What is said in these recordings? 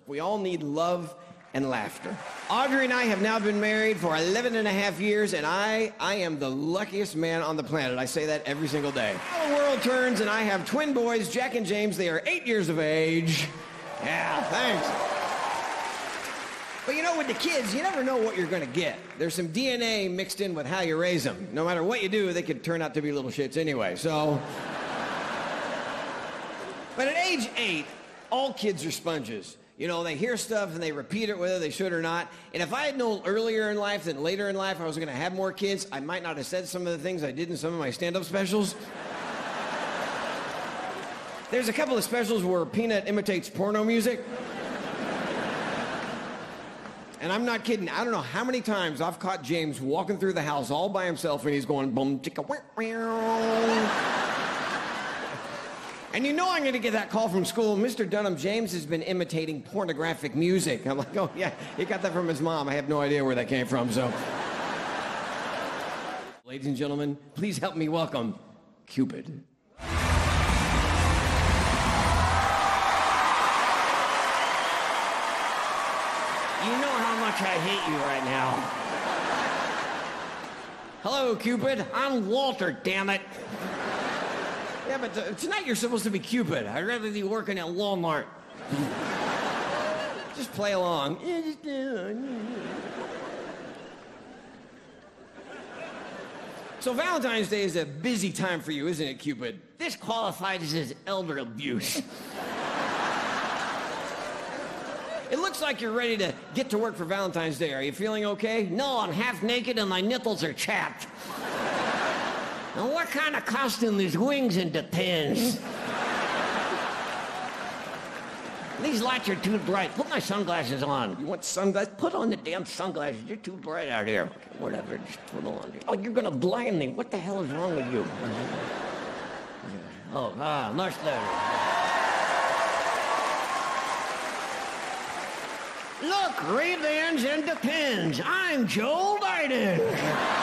We all need love and laughter. Audrey and I have now been married for 11 and a half years, and I am the luckiest man on the planet. I say that every single day. Now the world turns, and I have twin boys, Jack and James. They are 8 years of age. Yeah, thanks. But you know, with the kids, you never know what you're going to get. There's some DNA mixed in with how you raise them. No matter what you do, they could turn out to be little shits anyway, so... But at age 8, all kids are sponges. You know, they hear stuff and they repeat it whether they should or not. And if I had known earlier in life than later in life I was going to have more kids, I might not have said some of the things I did in some of my stand-up specials. There's a couple of specials where Peanut imitates porno music. And I'm not kidding. I don't know how many times I've caught James walking through the house all by himself and he's going boom chicka wow. And you know I'm going to get that call from school. Mr. Dunham, James has been imitating pornographic music. I'm like, oh, yeah, he got that from his mom. I have no idea where that came from, so. Ladies and gentlemen, please help me welcome Cupid. You know how much I hate you right now. Hello, Cupid. I'm Walter, damn it. Yeah, but tonight you're supposed to be Cupid. I'd rather be working at Walmart. Just play along. So Valentine's Day is a busy time for you, isn't it, Cupid? This qualifies as elder abuse. It looks like you're ready to get to work for Valentine's Day. Are you feeling okay? No, I'm half naked and my nipples are chapped. Now, what kind of costume is wings and depends? These lights are too bright. Put my sunglasses on. You want sunglasses? Put on the damn sunglasses. You're too bright out here. Okay, whatever, just put them on. Oh, you're gonna blind me. What the hell is wrong with you? Oh, much better. Look, Ray-Bans and Depends. I'm Joel Biden.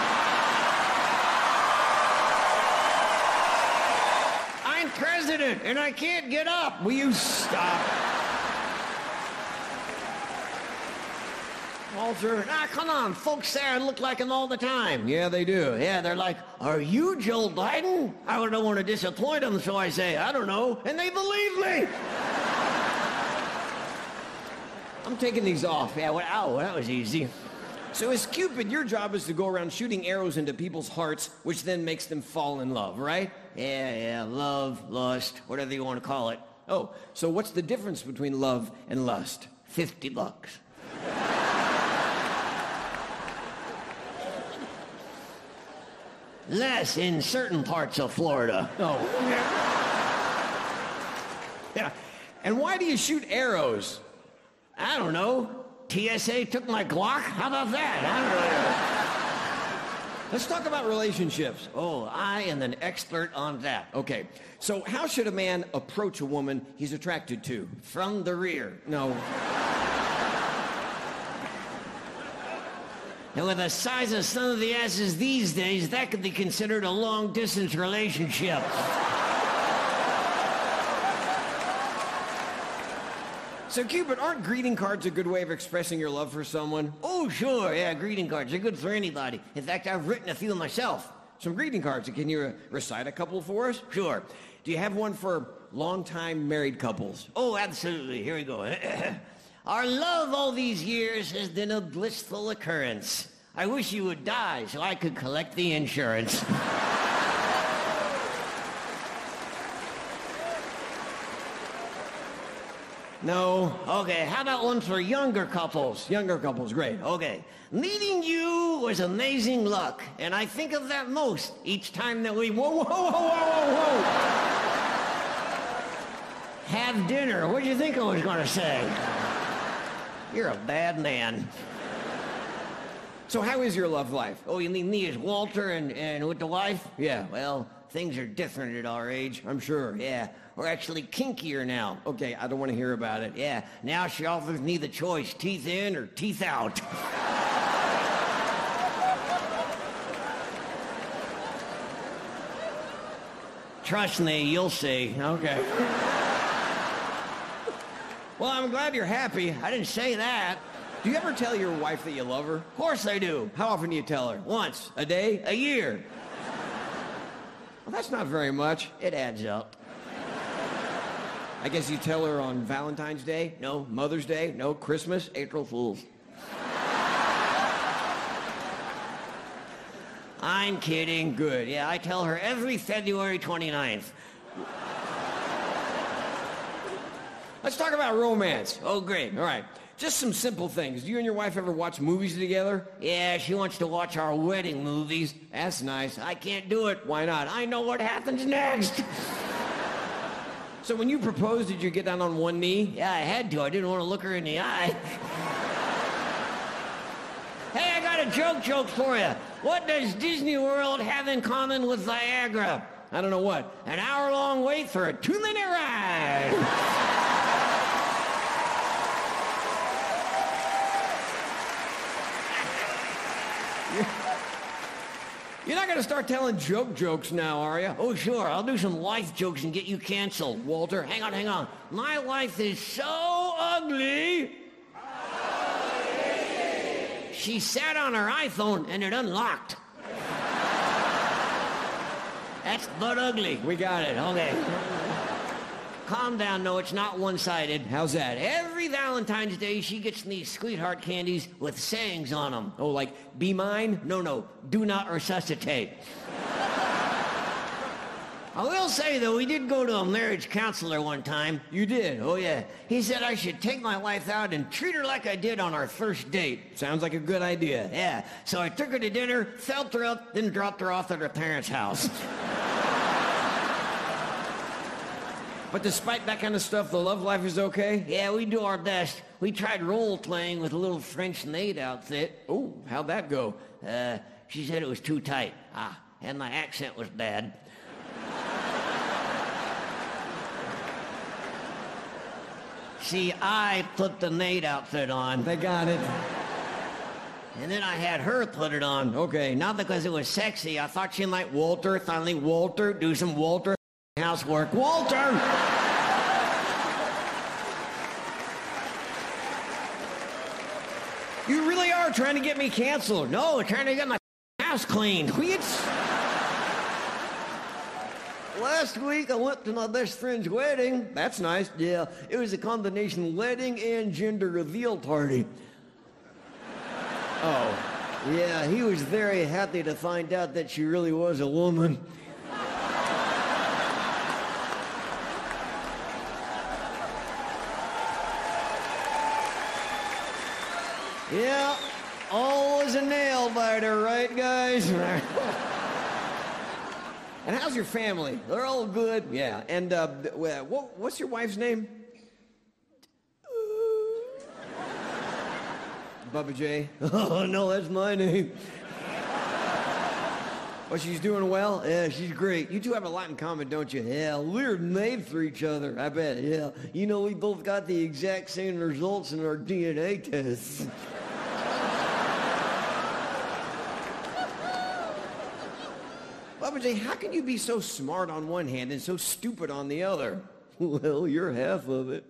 I'm president, and I can't get up. Will you stop? Walter, come on. Folks there look like him all the time. Yeah, they do. Yeah, they're like, are you Joe Biden? I don't want to disappoint them, so I say, I don't know. And they believe me. I'm taking these off. Yeah, ow, that was easy. So as Cupid, your job is to go around shooting arrows into people's hearts, which then makes them fall in love, right? Yeah, love, lust, whatever you want to call it. Oh, so what's the difference between love and lust? $50. Less in certain parts of Florida. Oh. Yeah. And why do you shoot arrows? I don't know. TSA took my Glock? How about that? I don't know. Let's talk about relationships. Oh, I am an expert on that. Okay, so how should a man approach a woman he's attracted to? From the rear. No. And with the size of some of the asses these days, that could be considered a long-distance relationship. So, Cupid, aren't greeting cards a good way of expressing your love for someone? Oh, sure, yeah, greeting cards are good for anybody. In fact, I've written a few myself. Some greeting cards. Can you recite a couple for us? Sure. Do you have one for long-time married couples? Oh, absolutely. Here we go. Our love all these years has been a blissful occurrence. I wish you would die so I could collect the insurance. No. Okay, how about one for younger couples? Younger couples, great. Okay. Meeting you was amazing luck, and I think of that most each time that we... Whoa. Have dinner. What'd you think I was going to say? You're a bad man. So how is your love life? Oh, you mean me as Walter and with the wife? Yeah, well, things are different at our age. I'm sure, yeah. We're actually kinkier now. Okay, I don't want to hear about it. Yeah, now she offers me the choice, teeth in or teeth out. Trust me, you'll see. Okay. Well, I'm glad you're happy. I didn't say that. Do you ever tell your wife that you love her? Of course I do. How often do you tell her? Once? A day? A year? Well, that's not very much. It adds up. I guess you tell her on Valentine's Day? No. Mother's Day? No. Christmas? April Fool's. I'm kidding. Good. Yeah, I tell her every February 29th. Let's talk about romance. Oh, great. All right. Just some simple things. Do you and your wife ever watch movies together? Yeah, she wants to watch our wedding movies. That's nice. I can't do it. Why not? I know what happens next. So when you proposed, did you get down on one knee? Yeah, I had to. I didn't want to look her in the eye. Hey, I got a joke for you. What does Disney World have in common with Viagra? I don't know what. An hour-long wait for a 2-minute ride. You're not going to start telling jokes now, are you? Oh, sure. I'll do some life jokes and get you canceled. Walter, hang on. My life is so ugly. She sat on her iPhone and it unlocked. That's but ugly. We got it. Okay. Calm down. No, it's not one-sided. How's that? Every Valentine's Day, she gets these sweetheart candies with sayings on them. Oh, like, be mine? No, do not resuscitate. I will say, though, we did go to a marriage counselor one time. You did? Oh, yeah. He said I should take my wife out and treat her like I did on our first date. Sounds like a good idea. Yeah. So I took her to dinner, felt her up, then dropped her off at her parents' house. But despite that kind of stuff, the love life is okay? Yeah, we do our best. We tried role-playing with a little French maid outfit. Oh, how'd that go? She said it was too tight. And my accent was bad. See, I put the maid outfit on. They got it. And then I had her put it on. Okay, not because it was sexy. I thought she might finally Walter, do some Walter housework. Walter! You really are trying to get me canceled. No, trying to get my house cleaned. Last week I went to my best friend's wedding. That's nice. Yeah, it was a combination wedding and gender reveal party. Oh, yeah, he was very happy to find out that she really was a woman. Yeah, always a nail biter, right, guys? And how's your family? They're all good? Yeah. And what's your wife's name? Bubba J. Oh, no, that's my name. Well, she's doing well? Yeah, she's great. You two have a lot in common, don't you? Yeah, we're made for each other, I bet, yeah. You know, we both got the exact same results in our DNA tests. Bubba J, how can you be so smart on one hand and so stupid on the other? Well, you're half of it.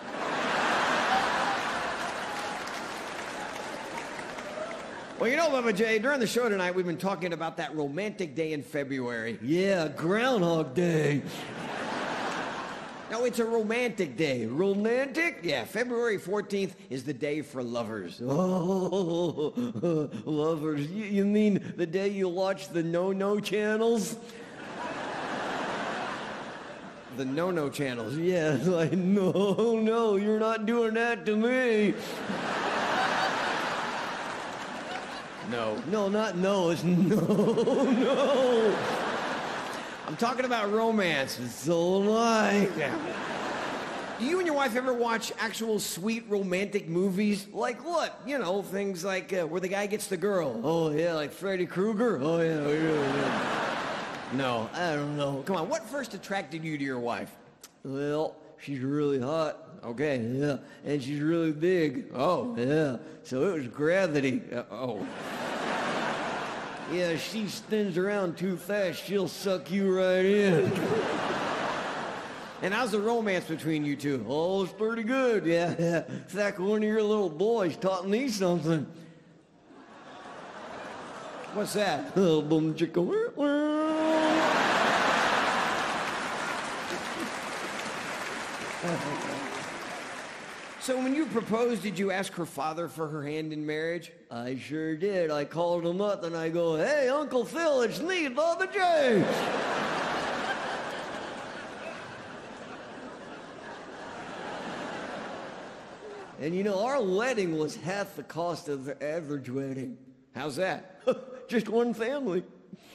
Well, you know, Bubba J, during the show tonight, we've been talking about that romantic day in February. Yeah, Groundhog Day. No, it's a romantic day. Romantic? Yeah, February 14th is the day for lovers. Oh, lovers. You mean the day you watch the no-no channels? The no-no channels, yeah. Like, no, you're not doing that to me. No, not no, it's no. I'm talking about romance. So am I. Do you and your wife ever watch actual sweet romantic movies? Like what? You know, things like where the guy gets the girl. Oh, yeah, like Freddy Krueger? Oh, yeah. No, I don't know. Come on, what first attracted you to your wife? Well, she's really hot. Okay, yeah. And she's really big. Oh, yeah. So it was gravity. Oh. Yeah, she spins around too fast, she'll suck you right in. And how's the romance between you two? Oh, it's pretty good, yeah. In fact, one of your little boys taught me something. What's that? Oh, boom, chicka. So when you proposed, did you ask her father for her hand in marriage? I sure did. I called him up and I go, hey, Uncle Phil, it's me, Bubba J. And you know, our wedding was half the cost of the average wedding. How's that? Just one family.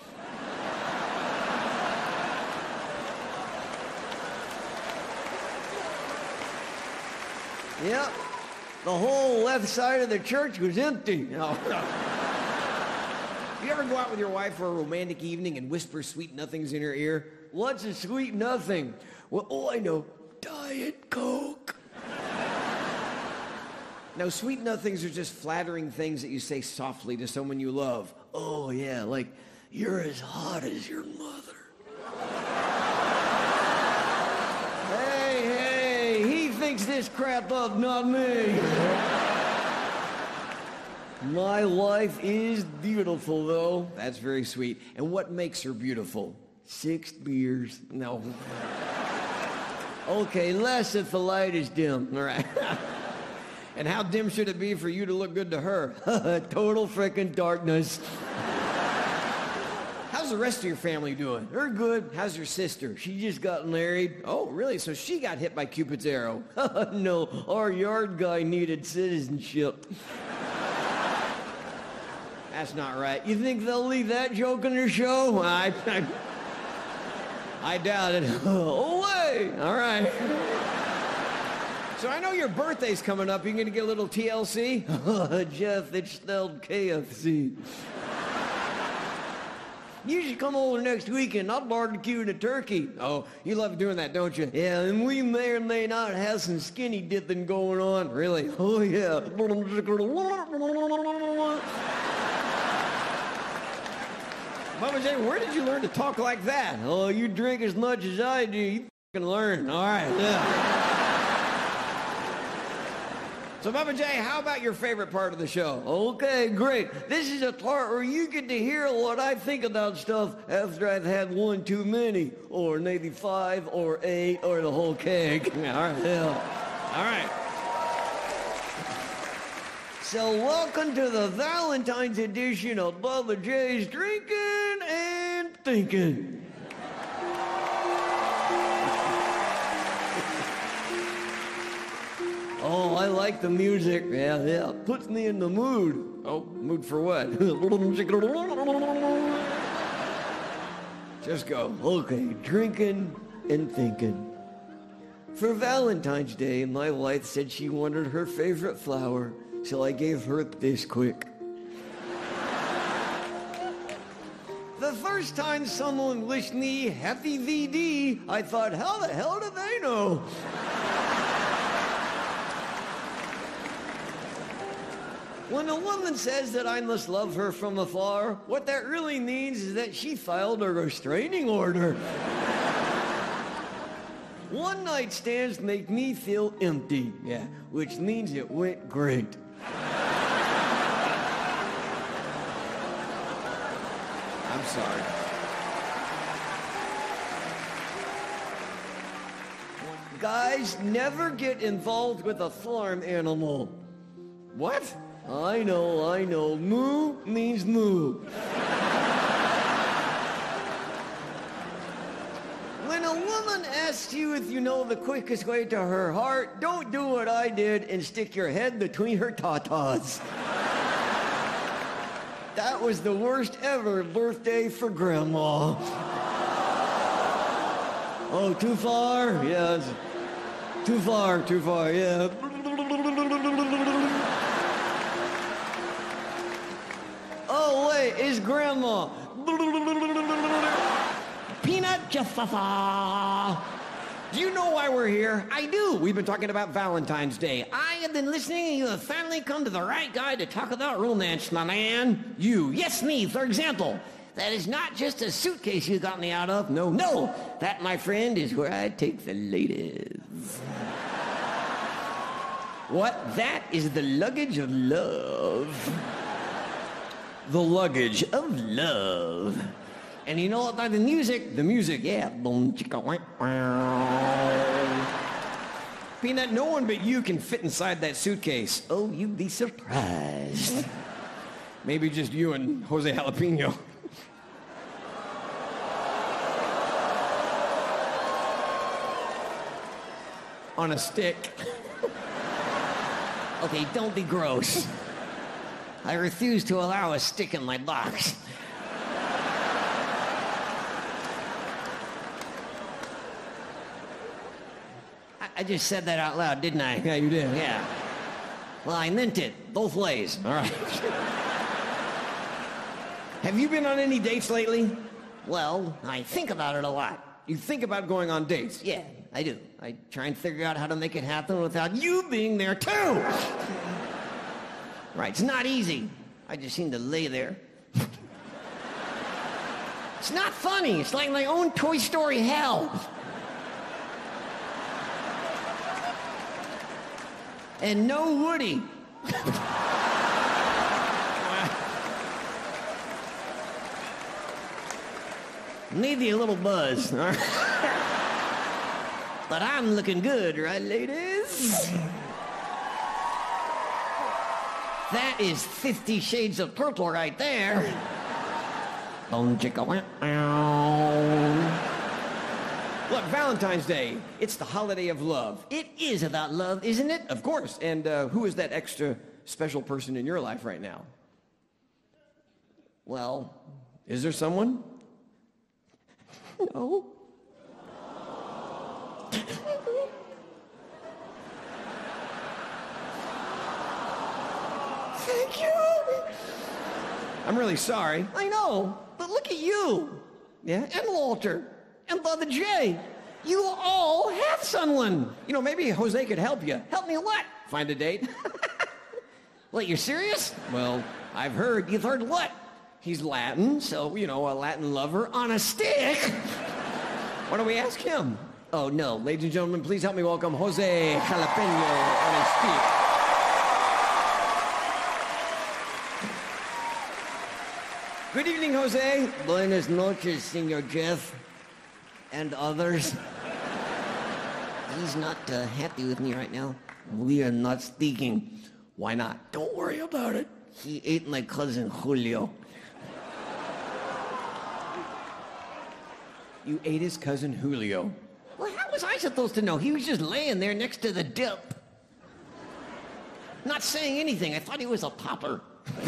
Yep. The whole left side of the church was empty. No. You ever go out with your wife for a romantic evening and whisper sweet nothings in her ear? What's a sweet nothing? Well, oh, I know. Diet Coke. Now, sweet nothings are just flattering things that you say softly to someone you love. Oh, yeah, like, you're as hot as your mother. Hey, he thinks this crap up, not me. My wife is beautiful, though. That's very sweet. And what makes her beautiful? 6 beers. No. Okay, less if the light is dim. All right. And how dim should it be for you to look good to her? Total frickin' darkness. How's the rest of your family doing? They're good. How's your sister? She just got married. Oh, really? So she got hit by Cupid's arrow. No, our yard guy needed citizenship. That's not right. You think they'll leave that joke in their show? I doubt it. Oh, wait. All right. So I know your birthday's coming up. You gonna get a little TLC? Jeff, it's spelled KFC. You should come over next weekend. I'll barbecue the turkey. Oh, you love doing that, don't you? Yeah, and we may or may not have some skinny dipping going on. Really? Oh, yeah. Mama Jane, where did you learn to talk like that? Oh, you drink as much as I do. You fucking learn. All right, yeah. So, Bubba J, how about your favorite part of the show? Okay, great. This is a part where you get to hear what I think about stuff after I've had one too many, or maybe 5 or 8 or the whole keg. All right, yeah. All right. So, welcome to the Valentine's edition of Bubba J's Drinking and Thinking. Oh, I like the music. Yeah. Puts me in the mood. Oh, mood for what? Just go. Okay, drinking and thinking. For Valentine's Day, my wife said she wanted her favorite flower, so I gave her this quick. The first time someone wished me happy VD, I thought, how the hell do they know? When a woman says that I must love her from afar, what that really means is that she filed a restraining order. One night stands make me feel empty, yeah, which means it went great. I'm sorry. Guys, never get involved with a farm animal. What? I know. Moo means moo. When a woman asks you if you know the quickest way to her heart, don't do what I did and stick your head between her tatas. That was the worst ever birthday for Grandma. Oh, too far? Yeah, too far, yeah. Oh, wait, it's Grandma. Peanut Jaffa. Do you know why we're here? I do. We've been talking about Valentine's Day. I have been listening, and you have finally come to the right guy to talk about romance, my man. You. Yes, me, for example. That is not just a suitcase you got me out of. No, no. That, my friend, is where I take the ladies. What? That is the luggage of love. The luggage of love. And you know what about the music? The music, yeah. Boom, chicka, wah, wah. Peanut, no one but you can fit inside that suitcase. Oh, you'd be surprised. Maybe just you and Jose Jalapeno. On a stick. Okay, don't be gross. I refuse to allow a stick in my box. I just said that out loud, didn't I? Yeah, you did. Yeah. Well, I meant it, both ways. All right. Have you been on any dates lately? Well, I think about it a lot. You think about going on dates? Yeah, I do. I try and figure out how to make it happen without you being there too. Right, it's not easy. I just seem to lay there. It's not funny. It's like my own Toy Story hell. And no Woody. Maybe a little buzz. But I'm looking good, right, ladies? That is 50 Shades of Purple right there. Look, Valentine's Day, it's the holiday of love. It is about love, isn't it? Of course. And who is that extra special person in your life right now? Well, Is there someone? no. Thank you. I'm really sorry. I know, but look at you. Yeah? And Walter. And Brother Jay. You all have someone. You know, maybe Jose could help you. Help me what? Find a date? Wait, you're serious? Well, I've heard. You've heard what? He's Latin, so, you know, a Latin lover On a stick? Why don't we ask him? Oh, no. Ladies and gentlemen, please help me welcome Jose Jalapeno on his feet. Good evening, Jose. Buenas noches, Senor Jeff. And others. He's not happy with me right now. We are not speaking. Why not? Don't worry about it. He ate my cousin Julio. You ate his cousin Julio. Well, how was I supposed to know? He was just laying there next to the dip. Not saying anything. I thought he was a pauper.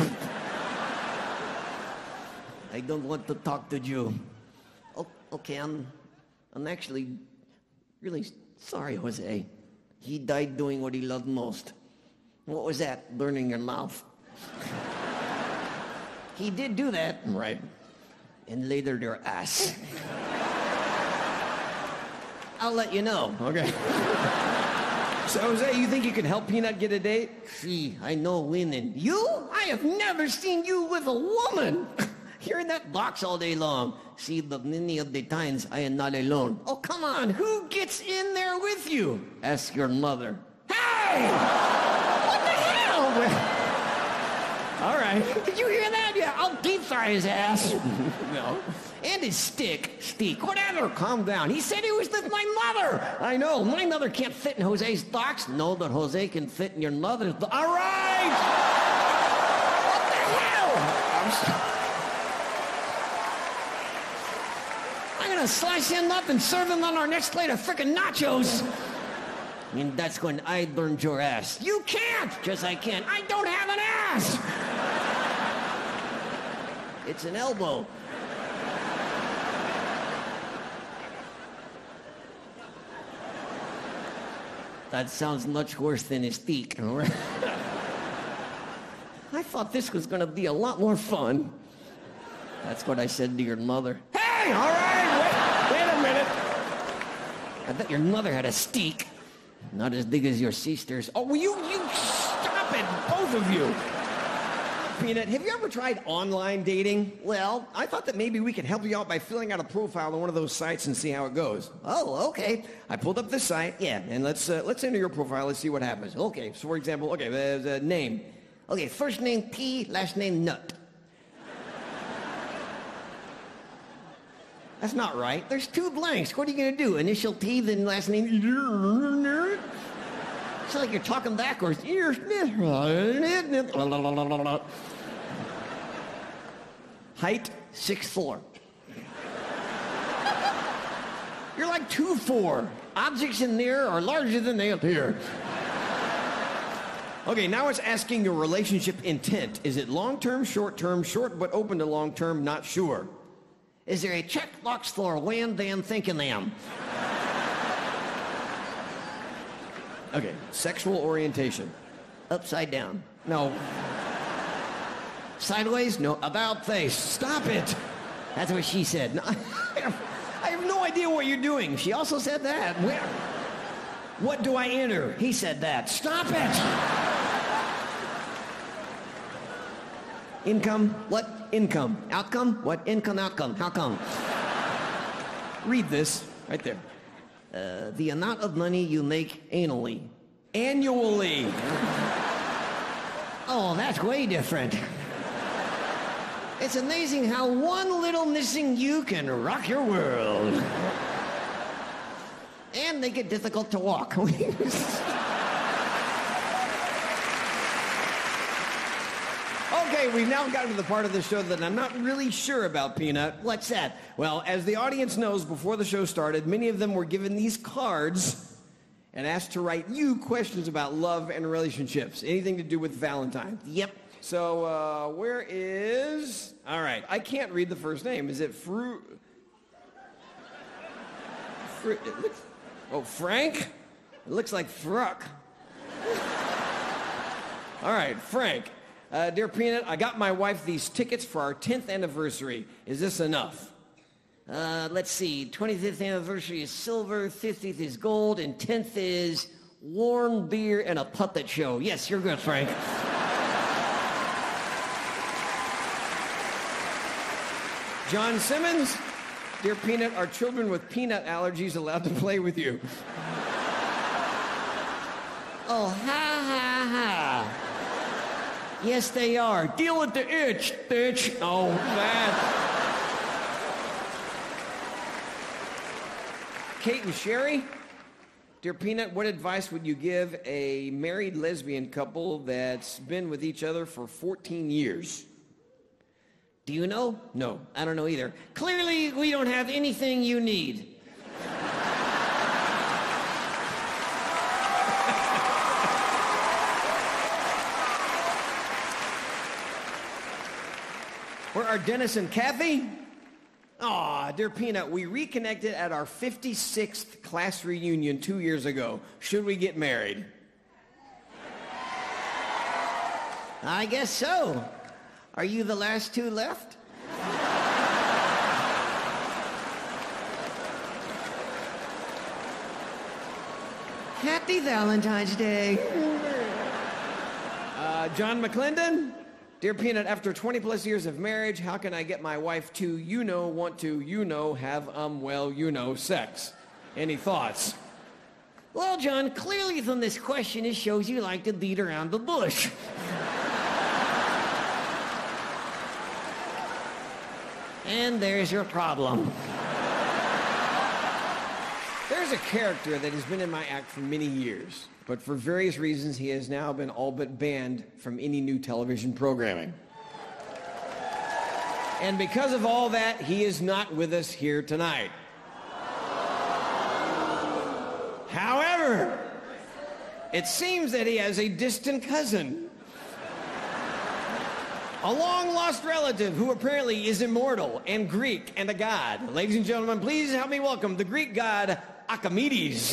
I don't want to talk to you. Oh, okay, I'm actually really sorry, Jose. He died doing what he loved most. What was that? Burning your mouth. He did do that. Right. And later their ass. I'll let you know. Okay. So, Jose, you think you could help Peanut get a date? See, I know women. You? I have never seen you with a woman. You're in that box all day long. See, but many of the times I am not alone. Oh, come on. Who gets in there with you? Ask your mother. Hey! What the hell? All right. Did you hear that? Yeah, I'll deep fry his ass. No. And his stick, whatever. Calm down. He said he was with my mother. I know. My mother can't fit in Jose's box. No, but Jose can fit in your mother's box. All right! What the hell? I'm gonna slice him up and serve him on our next plate of frickin' nachos. And that's when I burned your ass. You can't! Just I can. I don't have an ass! It's an elbow. That sounds much worse than his feet. I thought this was gonna be a lot more fun. That's what I said to your mother. Hey, all right, wait a minute. I bet your mother had a steak. Not as big as your sister's. Oh, will you stop it, both of you. Peanut, have you ever tried online dating? Well, I thought that maybe we could help you out by filling out a profile on one of those sites and see how it goes. Oh, okay. I pulled up this site, yeah, and let's enter your profile. Let's see what happens. Okay, so for example, okay, the name. Okay, first name P, last name Nut. That's not right. There's 2 blanks. What are you going to do? Initial P, then last name? It's like you're talking backwards. Height? 6'4". You're like 2'4". Objects in there are larger than they appear. Okay, now it's asking your relationship intent. Is it long-term, short-term, short but open to long-term, not sure? Is there a checkbox for when, then, thinking them? Okay, sexual orientation. Upside down. No. Sideways? No. About face. Stop it. That's what she said. No, I have no idea what you're doing. she also said that. Where? What do I enter? He said that. Stop it. Income? What? Income. Outcome? What? Income, outcome. How come? Read this right there. The amount of money you make anally. Annually. Oh, that's way different. It's amazing how one little missing you can rock your world. And make it difficult to walk. Okay, we've now gotten to the part of the show that I'm not really sure about, Peanut. What's that? Well, as the audience knows, before the show started, many of them were given these cards and asked to write you questions about love and relationships. Anything to do with Valentine. Yep. So, where is... All right, I can't read the first name. Is it Oh, Frank? It looks like Fruck. All right, Frank. Dear Peanut, I got my wife these tickets for our 10th anniversary. Is this enough? Let's see. 25th anniversary is silver, 50th is gold, and 10th is warm beer and a puppet show. Yes, you're good, Frank. John Simmons, dear Peanut, are children with peanut allergies allowed to play with you? Oh, ha, ha, ha. Yes, they are. Deal with the itch, bitch. Oh, that. Kate and Sherry, dear Peanut, what advice would you give a married lesbian couple that's been with each other for 14 years? Do you know? No. I don't know either. Clearly, we don't have anything you need. Where are Dennis and Kathy? Aw, dear Peanut, we reconnected at our 56th class reunion 2 years ago. Should we get married? I guess so. Are you the last 2 left? Happy Valentine's Day. John McClendon? Dear Peanut, after 20 plus years of marriage, how can I get my wife to, want to, have, sex? Any thoughts? Well, John, clearly from this question, it shows you like to beat around the bush. And there's your problem. There's a character that has been in my act for many years, but for various reasons, he has now been all but banned from any new television programming. And because of all that, he is not with us here tonight. However, it seems that he has a distant cousin, a long-lost relative who apparently is immortal and Greek and a god. Ladies and gentlemen, please help me welcome the Greek god Archimedes.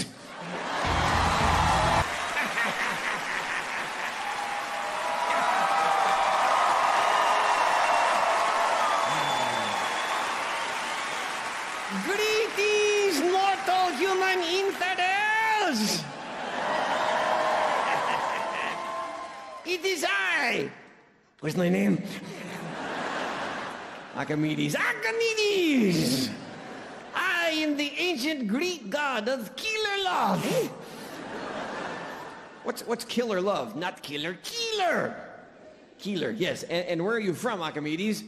Greetings, mortal human infidels! It is I, What's my name? Archimedes. Archimedes! I am the ancient Greek god of killer love. What's killer love? Not killer, keeler. Keeler, yes. And where are you from, Archimedes?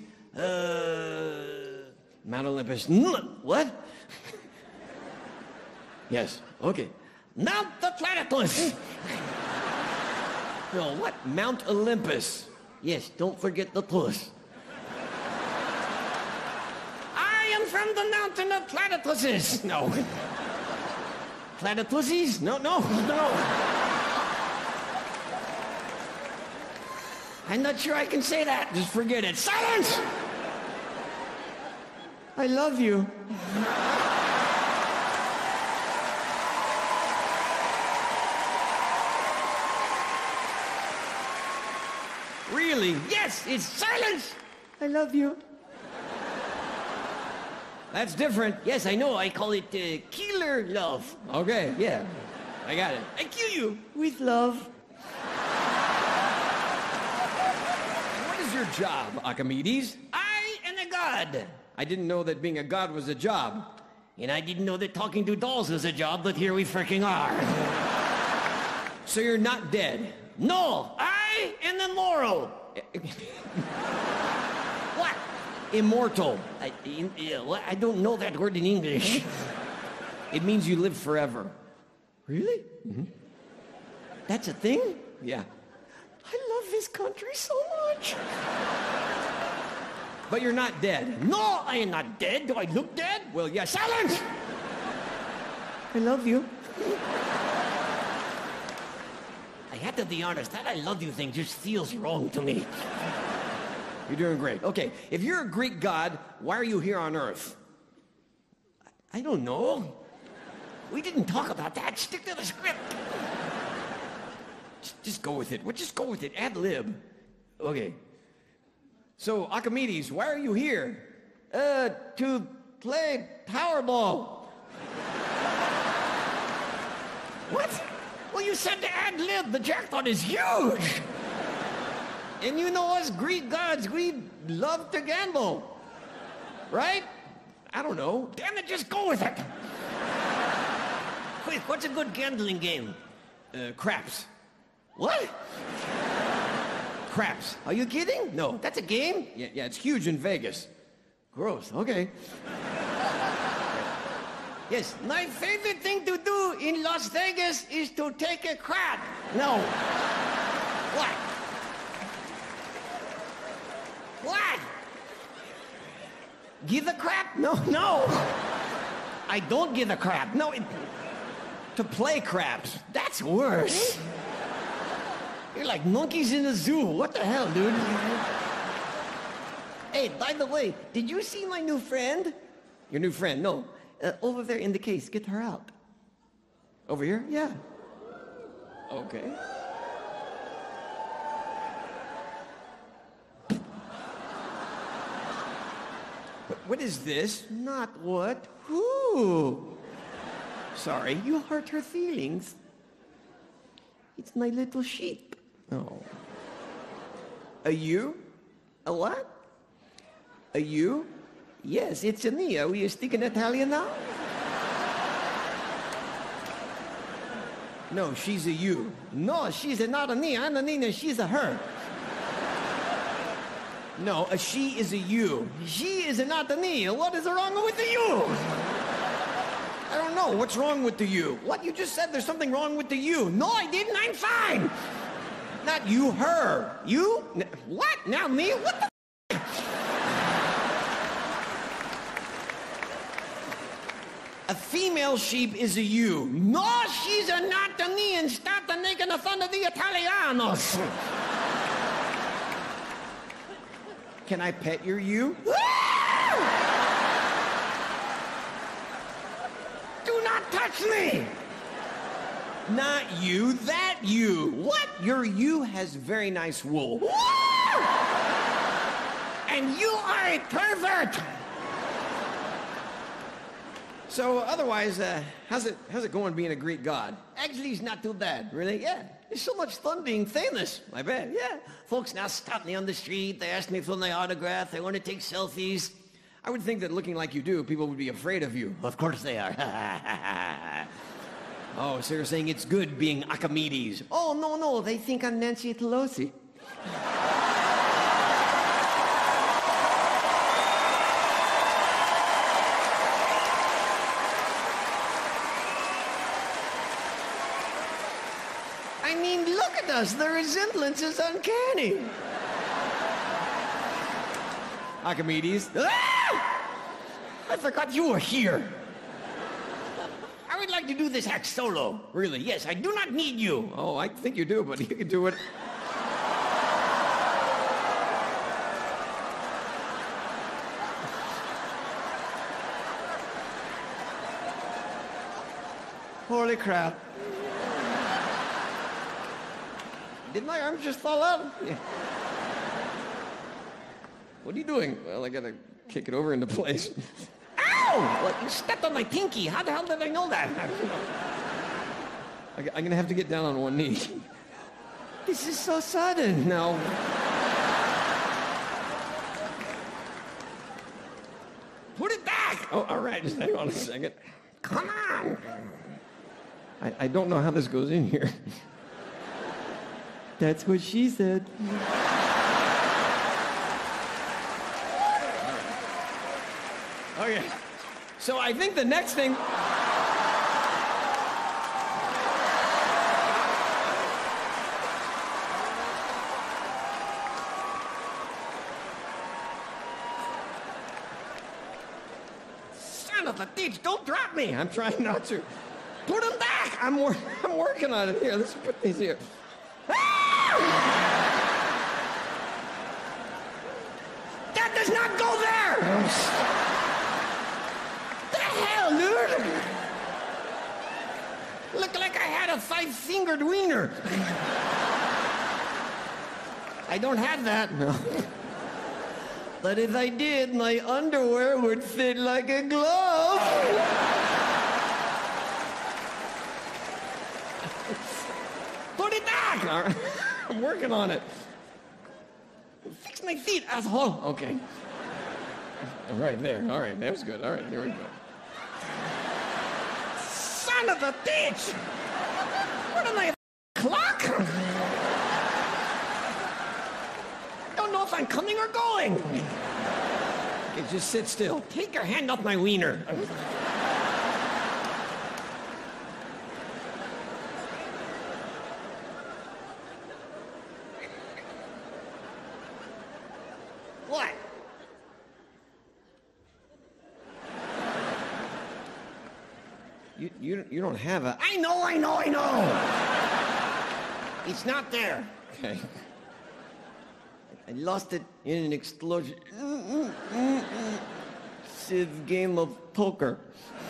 Mount Olympus. What? Yes, okay. Mount the Platypus. No, what? Mount Olympus. Yes, don't forget the puss. I am from the mountain of platypuses. No. Platypussies? No. I'm not sure I can say that. Just forget it. Silence! I love you. Really? Yes, it's silence. I love you. That's different. Yes, I know. I call it killer love. Okay, yeah. I got it. I kill you. With love. What is your job, Archimedes? I am a god. I didn't know that being a god was a job. And I didn't know that talking to dolls was a job, but here we freaking are. So you're not dead? No, I am immoral. What? Immortal. I don't know that word in English. It means you live forever. Really? Mm-hmm. That's a thing? Yeah. I love this country so much. But you're not dead. No, I am not dead. Do I look dead? Well, yeah. Silence! I love you. I have to be honest, that I love you thing just feels wrong to me. You're doing great. Okay, if you're a Greek god, why are you here on Earth? I don't know. We didn't talk about that. Stick to the script. Just go with it. Well, just go with it. Ad lib. Okay. So, Archimedes, why are you here? To play Powerball. What? Well, you said to ad lib. The jackpot is huge. And you know us Greek gods, we love to gamble. Right? I don't know. Damn it, just go with it. Quick, what's a good gambling game? Craps. What? Craps. Are you kidding? No. That's a game? Yeah, it's huge in Vegas. Gross, okay. Yes, my favorite thing to do in Las Vegas is to take a crap. No. What? What? Give a crap? No. I don't give a crap. No, to play craps. That's worse. You're like monkeys in a zoo. What the hell, dude? Hey, by the way, did you see my new friend? Your new friend? No. Over there in the case. Get her out. Over here? Yeah. Okay. What is this? Not what? Who? Sorry. You hurt her feelings. It's my little sheep. Oh. A you? A what? A you? Yes, it's a me. Are we speaking Italian now? No, she's a you. No, she's not a me. I'm a me and she's a her. No, a she is a you. She is not a me. What is wrong with the you? I don't know. What's wrong with the you? What? You just said there's something wrong with the you. No, I didn't. I'm fine. Not you, her. You? What? Now me? What the A female sheep is a you. No, she's not a me and start making fun of the Italianos. Can I pet your you? Do not touch me! Not you, that you. What? Your you has very nice wool. And you are a pervert! So otherwise, how's it going being a Greek god? Actually, it's not too bad. Really? Yeah. It's so much fun being famous. I bet, yeah. Folks now stop me on the street. They ask me for my autograph. They want to take selfies. I would think that looking like you do, people would be afraid of you. Of course they are. Oh, so you're saying it's good being Archimedes. Oh, no, they think I'm Nancy Pelosi. I mean, look at us. The resemblance is uncanny. Archimedes. Ah! I forgot you were here. I would like to do this act solo. Really, yes, I do not need you. Oh, I think you do, but you can do it. Holy crap. Did my arms just fall out? Yeah. What are you doing? Well, I gotta kick it over into place. Ow! What? You stepped on my pinky. How the hell did I know that? I'm gonna have to get down on one knee. This is so sudden. No. Put it back! Oh, all right. Just hang on a second. Come on! I don't know how this goes in here. That's what she said. Okay. So I think the next thing... Son of a bitch, don't drop me. I'm trying not to. Put them back. I'm working on it. Here, let's put these here. That does not go there! The hell, dude? Looked like I had a 5-fingered wiener. I don't have that. No. But if I did, my underwear would fit like a glove. Put it back! All right. I'm working on it. Fix my feet, asshole. Okay. Right there. All right, that was good. All right, here we go. Son of a bitch! What am I, a clock? Don't know if I'm coming or going. Okay, just sit still. Take your hand off my wiener. What? You don't have a... I know! It's not there. Okay. I lost it in an explosion. It's a game of poker.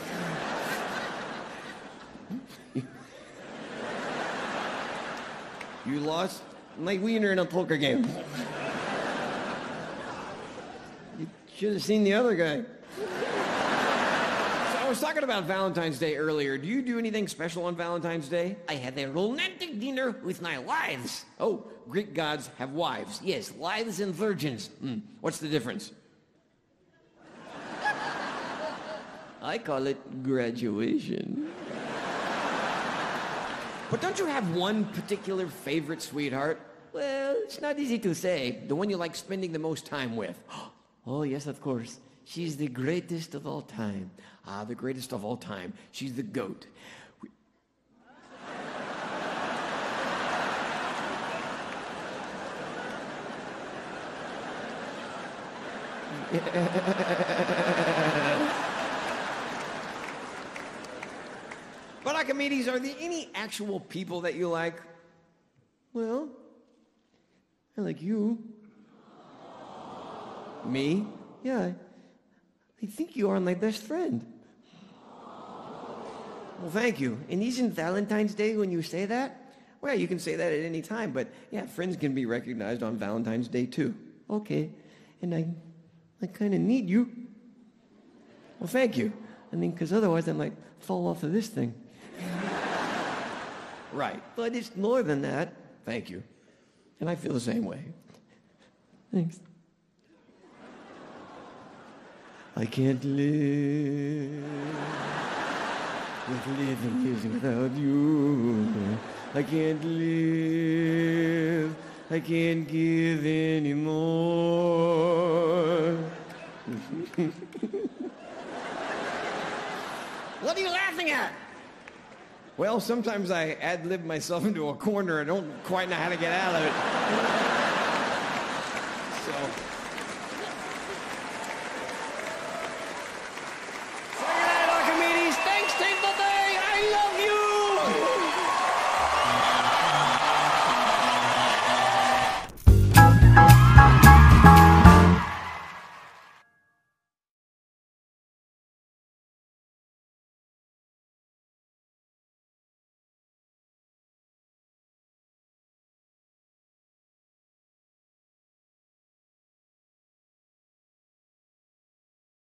You lost my wiener in a poker game. You should have seen the other guy. So I was talking about Valentine's Day earlier. Do you do anything special on Valentine's Day? I had a romantic dinner with my wives. Oh, Greek gods have wives. Yes, wives and virgins. What's the difference? I call it graduation. But don't you have one particular favorite sweetheart? Well, it's not easy to say. The one you like spending the most time with? Oh, yes, of course. She's the greatest of all time. Ah, the greatest of all time. She's the GOAT. But Archimedes, are there any actual people that you like? Well, I like you. Me? Yeah, I think you are my best friend. Well, thank you. And isn't Valentine's Day when you say that? Well, you can say that at any time, but yeah, friends can be recognized on Valentine's Day too. Okay, and I kind of need you. Well, thank you. I mean, because otherwise I might fall off of this thing. Right. But it's more than that. Thank you. And I feel the same way. Thanks. I can't live with living without you. I can't live. I can't give anymore. What are you laughing at? Well, sometimes I ad-lib myself into a corner and don't quite know how to get out of it. So...